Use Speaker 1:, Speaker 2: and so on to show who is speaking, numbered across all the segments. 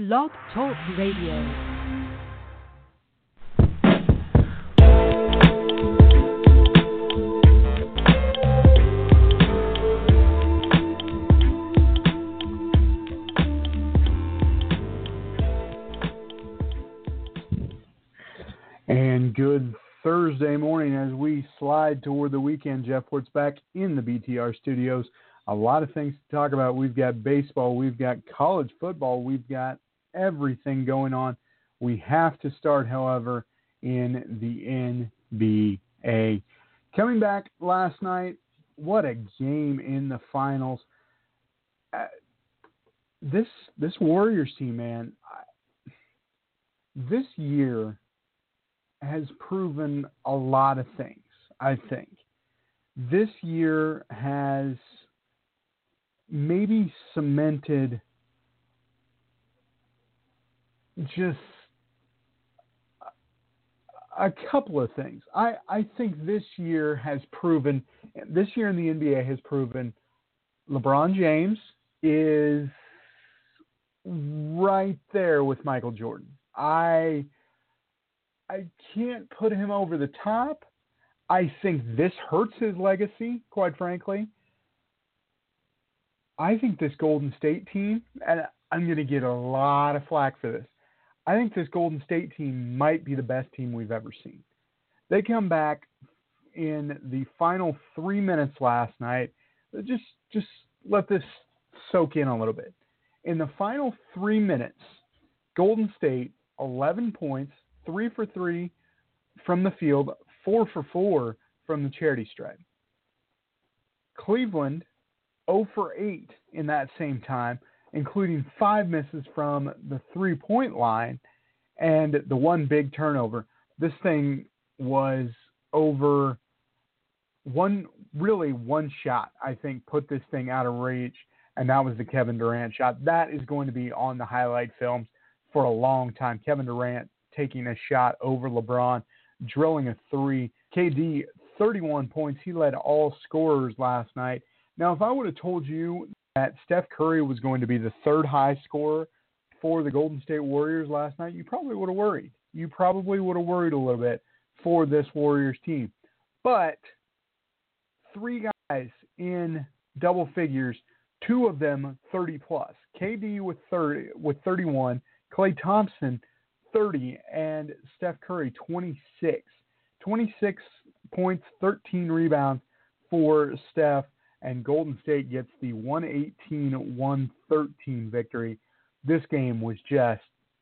Speaker 1: Blog Talk Radio.
Speaker 2: And good Thursday morning as we slide toward the weekend. Jeff Wirtz back in the BTR studios. A lot of things to talk about. We've got baseball. We've got college football. We've got everything going on. We have to start, however, in the NBA. Coming back last night, what a game in the finals. This Warriors team, man, this year has proven a lot of things, I think. This year has maybe cemented just a couple of things. I think this year in the NBA has proven LeBron James is right there with Michael Jordan. I can't put him over the top. I think this hurts his legacy, quite frankly. I think this Golden State team, and I'm going to get a lot of flack for this, I think this Golden State team might be the best team we've ever seen. They come back in the final 3 minutes last night. Just let this soak in a little bit. In the final 3 minutes, Golden State, 11 points, 3 for 3 from the field, 4 for 4 from the charity stripe. Cleveland, 0 for 8 in that same time, including 5 misses from the three-point line and the one big turnover. This thing was over one shot, I think, put this thing out of reach, and that was the Kevin Durant shot. That is going to be on the highlight films for a long time. Kevin Durant taking a shot over LeBron, drilling a three. KD, 31 points. He led all scorers last night. Now, if I would have told you that Steph Curry was going to be the third high scorer for the Golden State Warriors last night, you probably would have worried. You probably would have worried a little bit for this Warriors team. But 3 guys in double figures, 2 of them 30-plus. KD with 31, Klay Thompson 30, and Steph Curry 26. 26 points, 13 rebounds for Steph, and Golden State gets the 118-113 victory. This game was just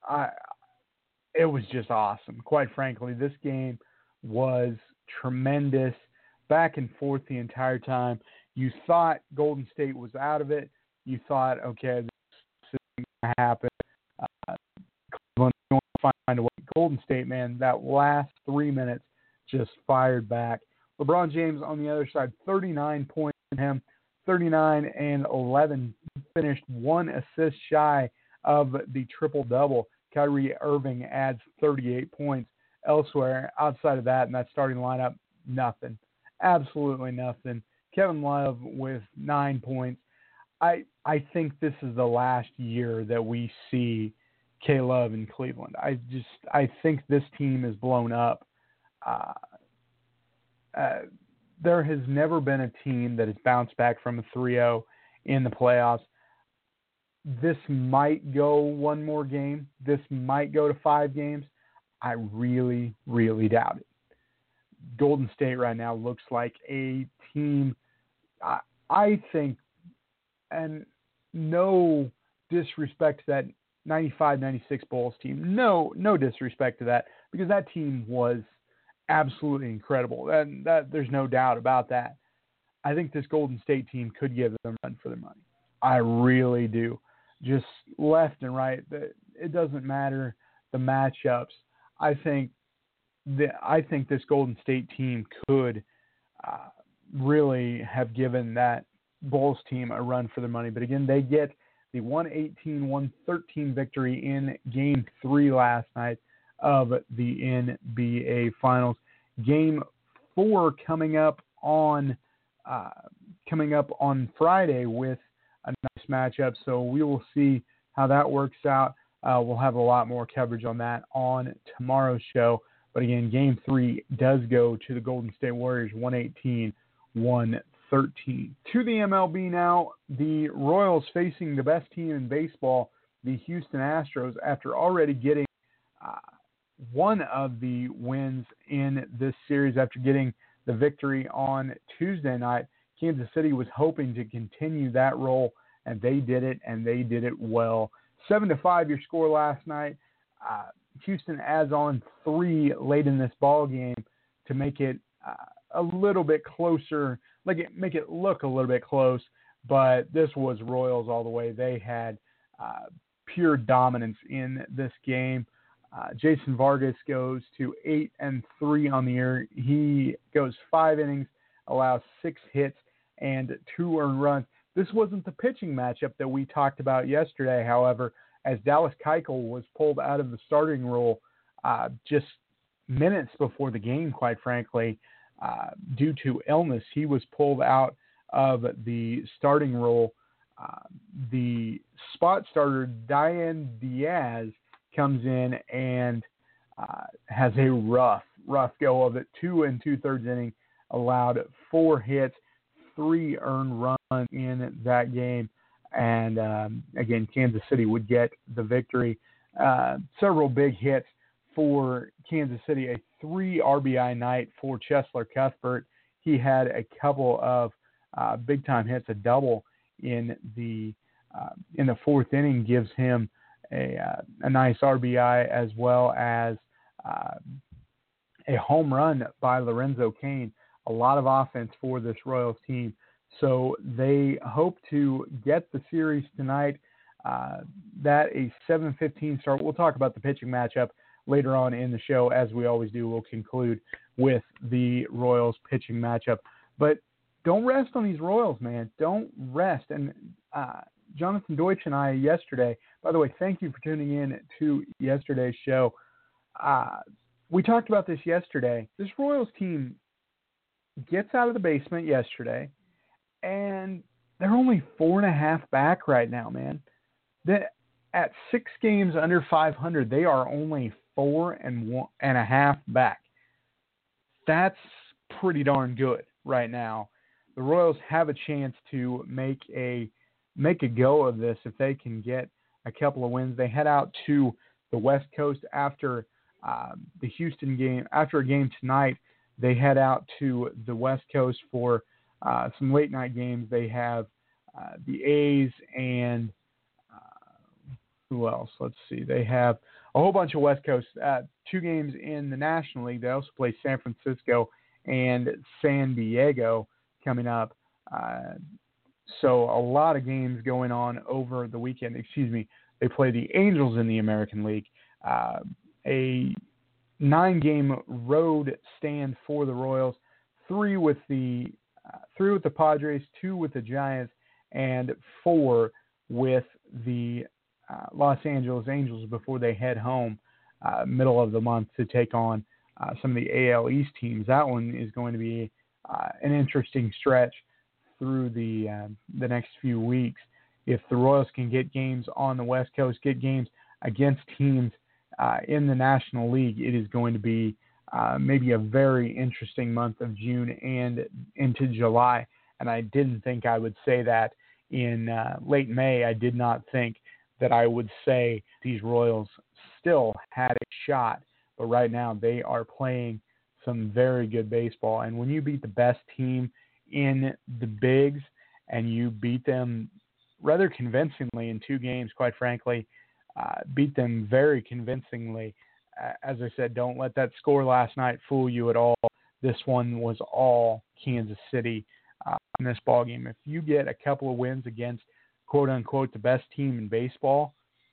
Speaker 2: awesome. Quite frankly, this game was tremendous, back and forth the entire time. You thought Golden State was out of it. You thought, okay, this is going to happen. Cleveland going to find a way. Golden State, man, that last 3 minutes just fired back. LeBron James on the other side, 39 points for him, 39 and 11, finished 1 assist shy of the triple-double. Kyrie Irving adds 38 points. Elsewhere, outside of that, in that starting lineup, nothing. Absolutely nothing. Kevin Love with 9 points. I think this is the last year that we see K-Love in Cleveland. I think this team is blown up. There has never been a team that has bounced back from a 3-0 in the playoffs. This might go one more game. This might go to 5 games. I really, really doubt it. Golden State right now looks like a team, I think, and no disrespect to that 95-96 Bulls team. No disrespect to that, because that team was absolutely incredible, and that there's no doubt about that. I think this Golden State team could give them a run for their money. I really do. Just left and right, it doesn't matter the matchups. I think this Golden State team could really have given that Bulls team a run for their money. But again, they get the 118-113 victory in Game 3 last night of the NBA Finals. Game 4 coming up on Friday with a nice matchup. So we will see how that works out. We'll have a lot more coverage on that on tomorrow's show. But again, Game 3 does go to the Golden State Warriors, 118-113. To the MLB now, the Royals facing the best team in baseball, the Houston Astros, after already getting one of the wins in this series after getting the victory on Tuesday night. Kansas City was hoping to continue that role, and they did it, and they did it well. 7-5 your score last night. Houston adds on 3 late in this ball game to make it a little bit closer, make it look a little bit close, but this was Royals all the way. They had pure dominance in this game. Jason Vargas goes to 8-3 on the year. He goes 5 innings, allows 6 hits and 2 earned runs. This wasn't the pitching matchup that we talked about yesterday, however, as Dallas Keuchel was pulled out of the starting role just minutes before the game, quite frankly, due to illness. He was pulled out of the starting role. The spot starter, Diane Diaz, comes in and has a rough go of it. 2 2/3 inning, allowed 4 hits, 3 earned runs in that game. And again, Kansas City would get the victory. Several big hits for Kansas City. A 3 RBI night for Cheslor Cuthbert. He had a couple of big-time hits. A double in the 4th inning gives him a nice RBI, as well as a home run by Lorenzo Cain. A lot of offense for this Royals team. So they hope to get the series tonight. That a 7:15 start. We'll talk about the pitching matchup later on in the show, as we always do. We'll conclude with the Royals pitching matchup. But don't rest on these Royals, man. Don't rest. And Jonathan Deutsch and I yesterday, by the way, thank you for tuning in to yesterday's show. We talked about this yesterday. This Royals team gets out of the basement yesterday, and they're only 4.5 back right now, man. At 6 games under 500, they are only 4.5 back. That's pretty darn good right now. The Royals have a chance to make a go of this if they can get a couple of wins. They head out to the West Coast after the Houston game. After a game tonight, they head out to the West Coast for some late night games. They have the A's and who else? Let's see. They have a whole bunch of West Coast, 2 games in the National League. They also play San Francisco and San Diego coming up. So a lot of games going on over the weekend. They play the Angels in the American League. A 9-game road stand for the Royals, 3 with the Padres, 2 with the Giants, and 4 with the Los Angeles Angels before they head home middle of the month to take on some of the AL East teams. That one is going to be an interesting stretch through the next few weeks. If the Royals can get games on the West Coast, get games against teams in the National League, it is going to be maybe a very interesting month of June and into July. And I didn't think I would say that in late May. I did not think that I would say these Royals still had a shot. But right now they are playing some very good baseball. And when you beat the best team in the bigs and you beat them rather convincingly in 2 games, quite frankly, beat them very convincingly. As I said, don't let that score last night fool you at all. This one was all Kansas City in this ballgame. If you get a couple of wins against, quote-unquote, the best team in baseball,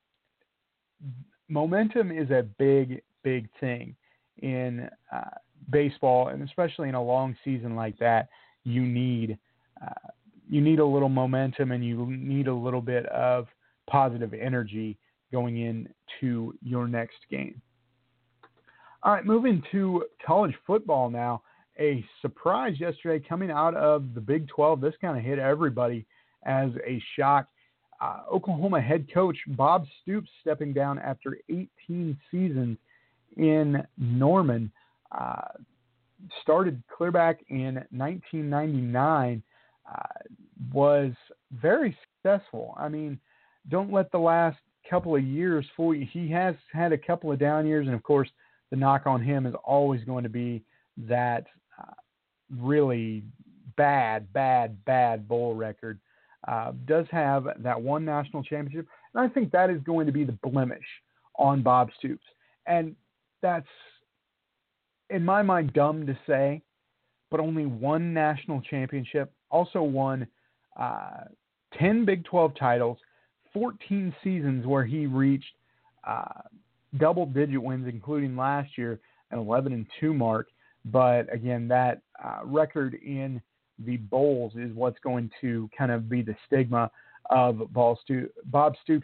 Speaker 2: momentum is a big, big thing in baseball, and especially in a long season like that. You need a little momentum, and you need a little bit of positive energy going into your next game. All right, moving to college football now. A surprise yesterday coming out of the Big 12. This kind of hit everybody as a shock. Oklahoma head coach Bob Stoops stepping down after 18 seasons in Norman. Started clear back in 1999, was very successful. I mean, don't let the last couple of years fool you. He has had a couple of down years, and of course, the knock on him is always going to be that really bad bowl record. Does have that one national championship, and I think that is going to be the blemish on Bob Stoops. And that's, in my mind, dumb to say, but only one national championship. Also won 10 Big 12 titles, 14 seasons where he reached double-digit wins, including last year, an 11-2 mark. But again, that record in the bowls is what's going to kind of be the stigma of Bob Stoops.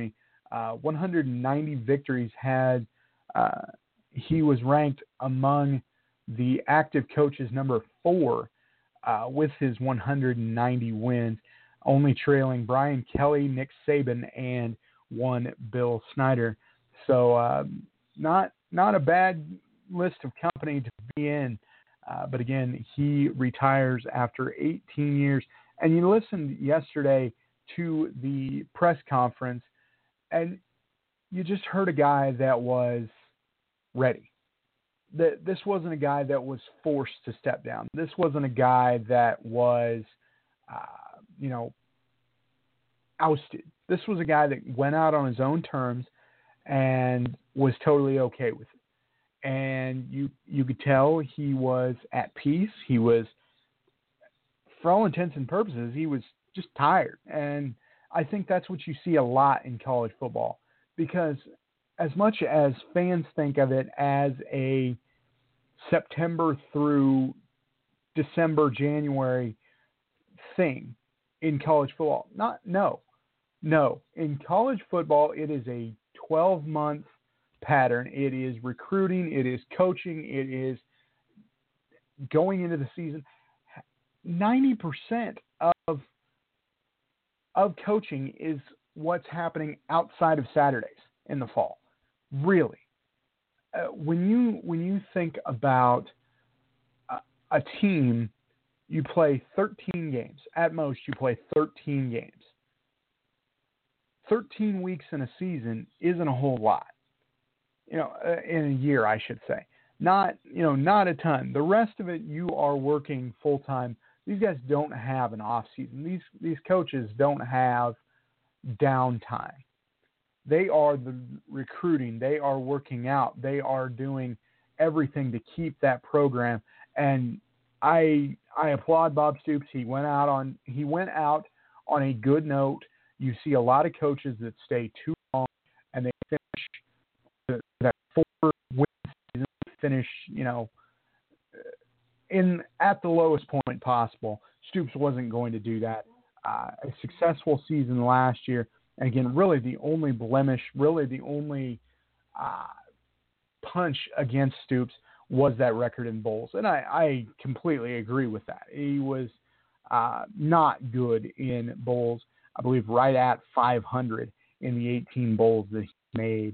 Speaker 2: 190 victories had. He was ranked among the active coaches number 4 with his 190 wins, only trailing Brian Kelly, Nick Saban, and one Bill Snyder. So not a bad list of company to be in. But again, he retires after 18 years. And you listened yesterday to the press conference, and you just heard a guy that was ready. This wasn't a guy that was forced to step down. This wasn't a guy that was, ousted. This was a guy that went out on his own terms and was totally okay with it. And you could tell he was at peace. He was, for all intents and purposes, he was just tired. And I think that's what you see a lot in college football, because as much as fans think of it as a September through December, January thing in college football, no. In college football, it is a 12-month pattern. It is recruiting. It is coaching. It is going into the season. 90% of coaching is what's happening outside of Saturdays in the fall. Really, when you think about a team, you play 13 games. At most, you play 13 games. 13 weeks in a season isn't a whole lot. In a year, I should say. Not a ton. The rest of it, you are working full time. These guys don't have an off season. These coaches don't have downtime. They are the recruiting. They are working out. They are doing everything to keep that program. And I applaud Bob Stoops. He went out on a good note. You see a lot of coaches that stay too long and they finish that 4-win season. Finish, at the lowest point possible. Stoops wasn't going to do that. A successful season last year. And again, really the only blemish, really the only punch against Stoops was that record in bowls. And I completely agree with that. He was not good in bowls. I believe right at 500 in the 18 bowls that he made.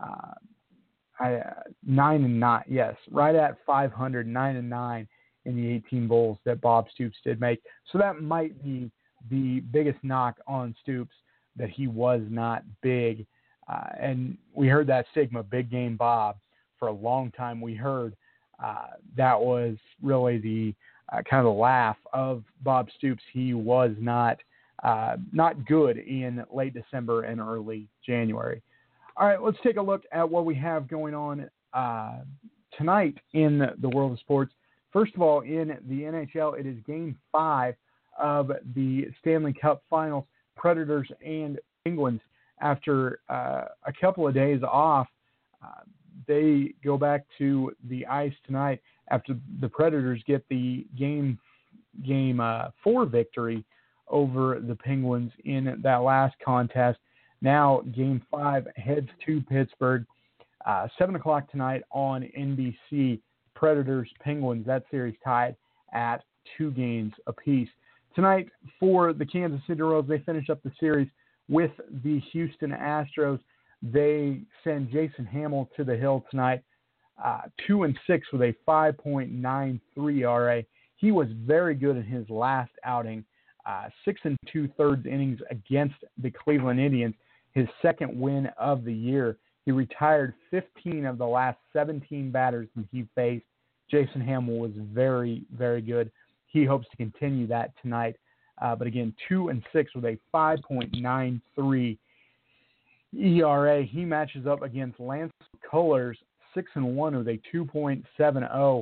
Speaker 2: 9-9, yes, right at 500, 9-9 in the 18 bowls that Bob Stoops did make. So that might be the biggest knock on Stoops, that he was not big. And we heard that stigma, Big Game Bob, for a long time. We heard that was really the kind of the laugh of Bob Stoops. He was not good in late December and early January. All right, let's take a look at what we have going on tonight in the world of sports. First of all, in the NHL, it is Game 5 of the Stanley Cup Finals, Predators and Penguins. After a couple of days off, they go back to the ice tonight after the Predators get the Game 4 victory over the Penguins in that last contest. Now Game 5 heads to Pittsburgh, 7 o'clock tonight on NBC. Predators, Penguins, that series tied at 2 games apiece. Tonight for the Kansas City Royals, they finish up the series with the Houston Astros. They send Jason Hammel to the hill tonight, 2-6 with a 5.93 ERA. He was very good in his last outing, 6 2/3 innings against the Cleveland Indians, his second win of the year. He retired 15 of the last 17 batters that he faced. Jason Hammel was very, very good. He hopes to continue that tonight. But again, 2-6 with a 5.93 ERA. He matches up against Lance McCullers, 6-1 with a 2.70.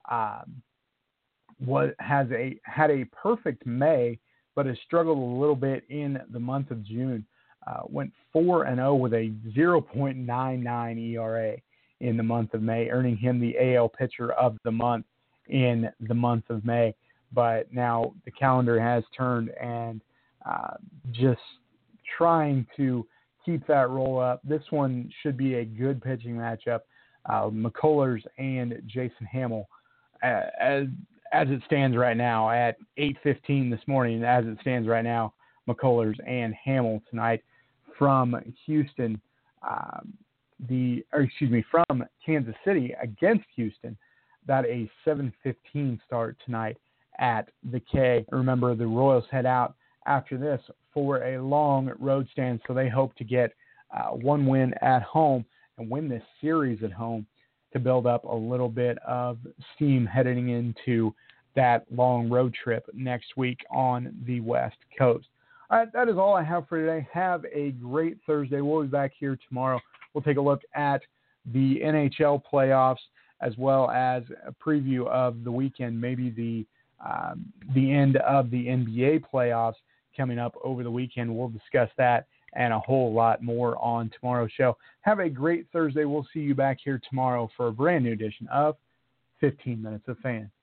Speaker 2: Had a perfect May, but has struggled a little bit in the month of June. Went 4-0 with a 0.99 ERA in the month of May, earning him the AL Pitcher of the Month in the month of May. But now the calendar has turned, and just trying to keep that roll up. This one should be a good pitching matchup. McCullers and Jason Hammel, as it stands right now at 8:15 this morning, as it stands right now, McCullers and Hammel tonight from Houston, from Kansas City against Houston. That a 7:15 start tonight at the K. Remember, the Royals head out after this for a long road stand, so they hope to get one win at home and win this series at home to build up a little bit of steam heading into that long road trip next week on the West Coast. All right, that is all I have for today. Have a great Thursday. We'll be back here tomorrow. We'll take a look at the NHL playoffs as well as a preview of the weekend, maybe the end of the NBA playoffs coming up over the weekend. We'll discuss that and a whole lot more on tomorrow's show. Have a great Thursday. We'll see you back here tomorrow for a brand new edition of 15 Minutes of Fan.